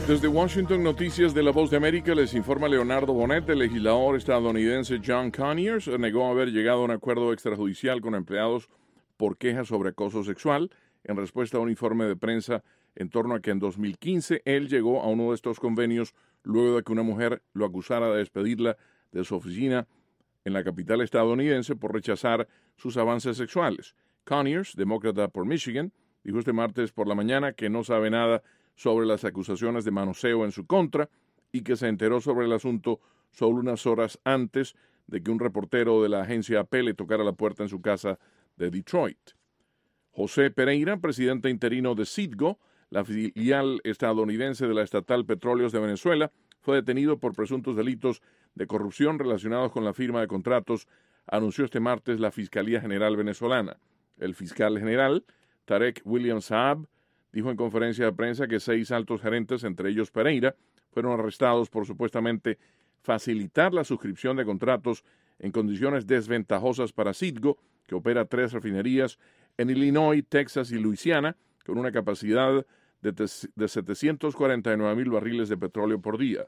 Desde Washington, Noticias de la Voz de América, les informa Leonardo Bonet. El legislador estadounidense John Conyers negó haber llegado a un acuerdo extrajudicial con empleados por quejas sobre acoso sexual en respuesta a un informe de prensa en torno a que en 2015 él llegó a uno de estos convenios luego de que una mujer lo acusara de despedirla de su oficina en la capital estadounidense por rechazar sus avances sexuales. Conyers, demócrata por Michigan, dijo este martes por la mañana que no sabe nada sobre las acusaciones de manoseo en su contra y que se enteró sobre el asunto solo unas horas antes de que un reportero de la agencia AP le tocara la puerta en su casa de Detroit. José Pereira, presidente interino de Citgo, la filial estadounidense de la estatal Petróleos de Venezuela, fue detenido por presuntos delitos de corrupción relacionados con la firma de contratos, anunció este martes la Fiscalía General venezolana. El fiscal general, Tarek William Saab, dijo en conferencia de prensa que 6 altos gerentes, entre ellos Pereira, fueron arrestados por supuestamente facilitar la suscripción de contratos en condiciones desventajosas para Citgo, que opera 3 refinerías en Illinois, Texas y Luisiana, con una capacidad de 749,000 barriles de petróleo por día.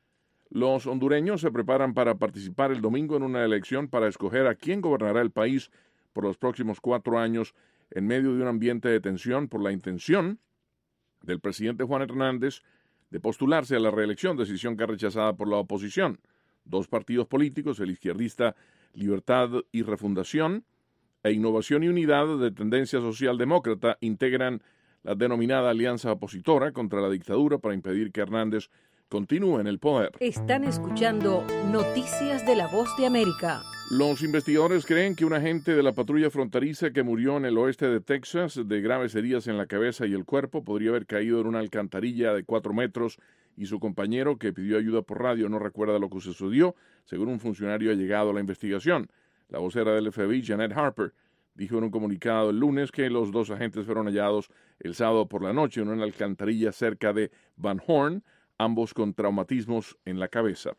Los hondureños se preparan para participar el domingo en una elección para escoger a quién gobernará el país por los próximos 4 años en medio de un ambiente de tensión por la intención del presidente Juan Hernández de postularse a la reelección, decisión que es rechazada por la oposición. 2 partidos políticos, el izquierdista Libertad y Refundación e Innovación y Unidad de tendencia socialdemócrata, integran la denominada alianza opositora contra la dictadura para impedir que Hernández continúe en el poder. Están escuchando Noticias de la Voz de América. Los investigadores creen que un agente de la patrulla fronteriza que murió en el oeste de Texas de graves heridas en la cabeza y el cuerpo podría haber caído en una alcantarilla de 4 metros y su compañero, que pidió ayuda por radio, no recuerda lo que sucedió, según un funcionario allegado a la investigación. La vocera del FBI, Janet Harper, dijo en un comunicado el lunes que los 2 agentes fueron hallados el sábado por la noche en una alcantarilla cerca de Van Horn, ambos con traumatismos en la cabeza.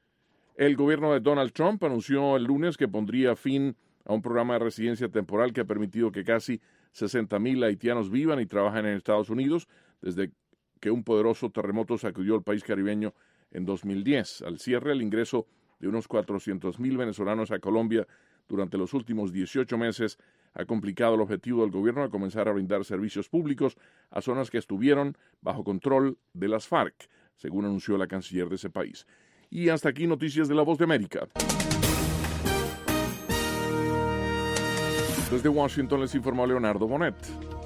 El gobierno de Donald Trump anunció el lunes que pondría fin a un programa de residencia temporal que ha permitido que casi 60,000 haitianos vivan y trabajen en Estados Unidos desde que un poderoso terremoto sacudió el país caribeño en 2010. Al cierre, el ingreso de unos 400,000 venezolanos a Colombia durante los últimos 18 meses ha complicado el objetivo del gobierno de comenzar a brindar servicios públicos a zonas que estuvieron bajo control de las FARC, según anunció la canciller de ese país. Y hasta aquí Noticias de la Voz de América. Desde Washington les informó Leonardo Bonet.